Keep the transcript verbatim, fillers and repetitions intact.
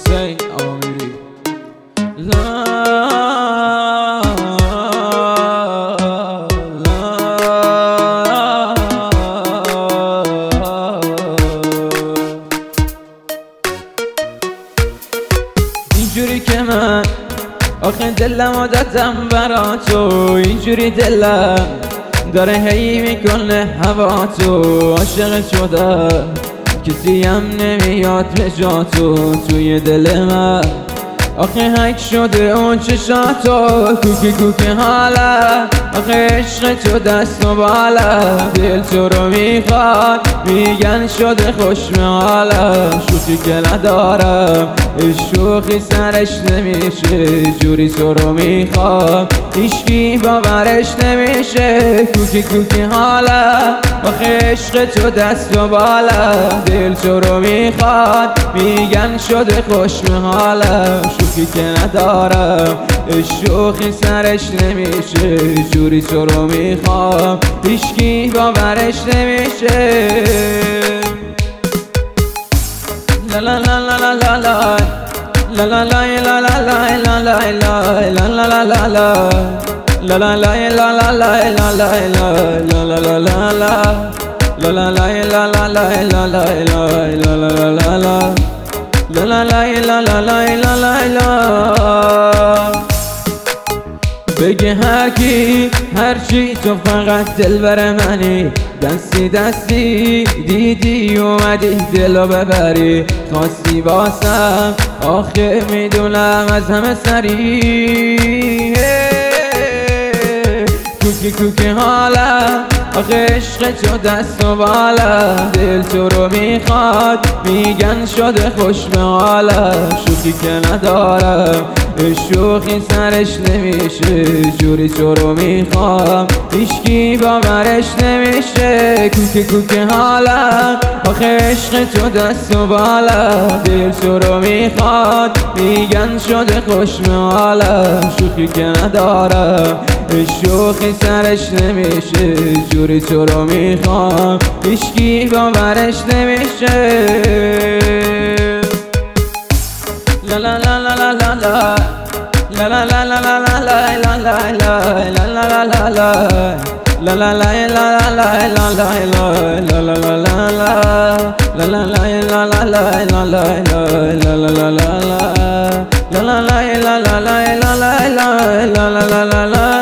حسین آمیری. لا اینجوری که من آخه دلم عادتم برا تو، اینجوری دلم داره هی میکنه هوا تو. عاشق شدم کسی هم نمیاد به جا تو، توی دل من آخه هک شده اون چشاتو. کوکی کوکی حالا آخه عشق تو دست و بالا، دل تو رو میخواد میگن شده خوشم حالا. شوخی که ندارم شوخی سرش نمیشه، جوری تو رو میخوام هیچکی باورش نمیشه. کوکی کوکی حالا آخه عشق تو دست و بالا، دل تو رو میخواد میگن شده خوشم حالا. شوخی که ندارم شوخی سرش نمیشه، جوری تو رو میخوام هیچکی باورش نمیشه. لا لا لا لا لا لا لا لا لا لا لا لا لا لا لا لا لا لا La la la la la la la la la la la la la la La la la la la la la la la la la la la la La la la la la la la la la بگه هرکی هرچی تو فقط دلبر منی، دستی دستی دیدی اومدی دلو ببری. خواستی باسم آخه میدونم از همه سری. کوکی کوکی حالا آخه عشق تو دست و بالا، دل تو رو میخواد میگن شده خوشم حالا. شوخی که ندارم شوخی سرش نمیشه، جوری تو رو میخوام هیچکی باورش نمیشه. کوکی کوکی حالا آخه عشق تو دست و بالا، دل تو رو میخواد میگن شده خوشم حالا. شوخی که ندارم شوخی سرش نمیشه، جوری تو رو میخوام هیچکی باورش نمیشه. La la la la la la la La la la la la la la la la la La la la la la La la la la la la la la la La la la la la La la la la la la la la La la la la la La la la la la la la la La la la la la